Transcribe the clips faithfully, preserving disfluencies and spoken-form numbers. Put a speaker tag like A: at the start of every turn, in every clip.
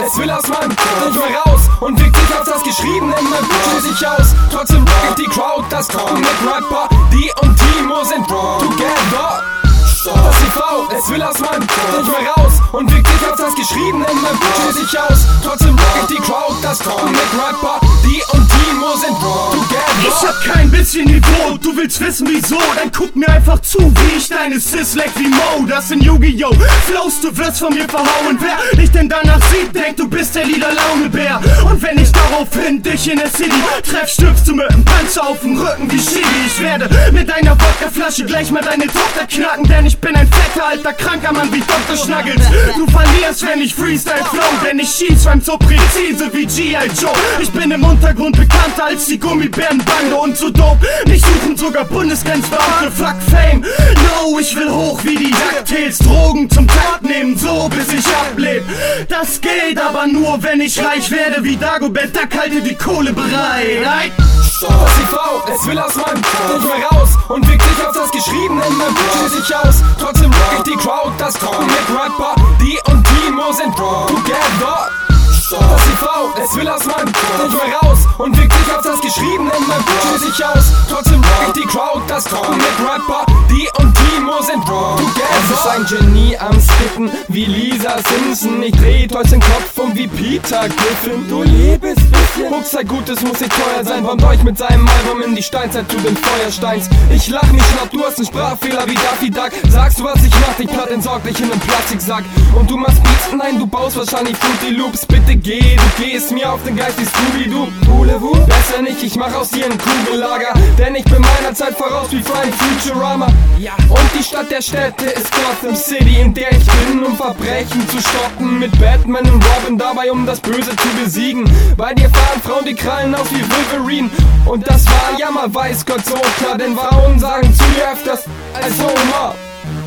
A: es will das Mann nicht mehr raus und wirkt sich auf das Geschriebene in meinem Blut schließlich aus. Trotzdem rockt die Crowd, das Comic-Rapper, die und Timo sind together. Das T V, es will das Mann nicht mehr raus und wirkt sich auf das Geschriebene in meinem Blut schließlich aus. Trotzdem rockt die Crowd, das Comic-Rapper, die und Timo sind together.
B: Ich hab kein bisschen Niveau, du willst wissen wieso? Dann guck mir einfach zu, wie ich deine Sis leck wie Mo. Das sind Yu-Gi-Oh! Flows, du wirst von mir verhauen. Wer dich denn danach sieht, denkt, du bist der Lieder-Laune-Bär. Und wenn ich daraufhin dich in der City treff, stirbst du mit dem Panzer auf dem Rücken wie Chili. Ich werde mit deiner Wodkaflasche gleich mal deine Tochter knacken, denn ich bin ein fetter, alter, kranker Mann wie Doktor Schnuggles. Du verlierst, wenn ich Freestyle flow, denn ich schieß rhyme so präzise wie G I Joe. Ich bin im Untergrund bekannter als die Gummibärenbande und so dope. Mich suchen sogar Bundesgrenzbeamte, fuck Fame. No, ich will hoch wie die DuckTales, Drogen zum Tag nehmen, so bis ich ableb. Das geht aber nur, wenn ich reich werde wie Dagobert, Duck, halte die Kohle bereit.
A: Das T V, es will das Mann nicht mehr raus und wirkt sich auf das Geschriebene in meinem Blut schließlich aus. Trotzdem rockt die Crowd, das Comic-Rapper, die und Timo sind together. Das T V, es will das Mann nicht mehr raus und wirkt sich auf das Geschriebene in meinem Blut schließlich aus. Trotzdem rockt die Crowd, das Comic-Rapper, die und Timo sind together. Es ist ein Genie am Skippen wie Lisa Simpson. Ich dreh heute den Kopf um wie Peter Griffin. Du liebes bisschen. Mucks sei gut, es muss nicht teuer sein. Bombt euch mit seinem Album in die Steinzeit zu den Feuersteins. Ich lach nicht schlapp, du hast einen Sprachfehler wie Daffy Duck. Sagst du, was ich mach, dich platt entsorgt dich in nem Plastiksack. Und du machst Beats, nein, du baust wahrscheinlich Fruity Loops. Bitte geh, du gehst mir auf den Geist wie Scooby-Doo. Besser nicht, ich mach aus dir ein Kugellager, denn ich bin meiner Zeit voraus wie Friday Futurama. Und die Stadt der Städte ist Gotham City, in der ich bin, um Verbrechen zu stoppen. Mit Batman und Robin dabei, um das Böse zu besiegen. Bei dir fahren Frauen die Krallen aus wie Wolverine. Und das war ja mal weiß Gott so klar, denn Frauen sagen zu mir öfters als Homer.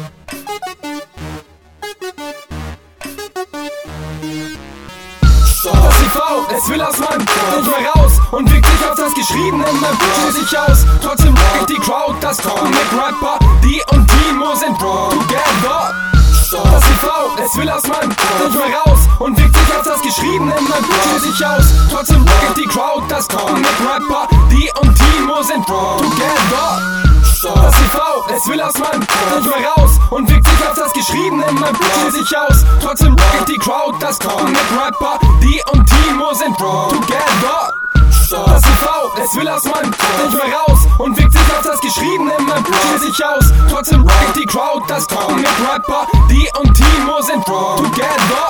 A: Das T V, es will das Mann nicht mehr raus und wirkt sich auf das Geschriebene in meinem Blut schließlich aus. Trotzdem rockt die Crowd, das Comic-Rapper, die und Timo sind together. Das T V, es will das Mann nicht mehr raus und wirkt sich auf das Geschriebene in meinem Blut schließlich aus. Trotzdem rockt die Crowd, das Comic-Rapper, die und Timo sind together. Das T V, es will das Mann nicht mehr raus und wirkt sich auf das Geschriebene in meinem Blut schließlich aus. Trotzdem rockt die Crowd, das Comic-Rapper, die und Timo sind together. Das T V, es will das Mann nicht mehr raus und wirkt sich auf das Geschriebene in meinem Blut schließlich aus. Trotzdem rockt die Crowd, das Comic-Rapper, die und Timo sind together.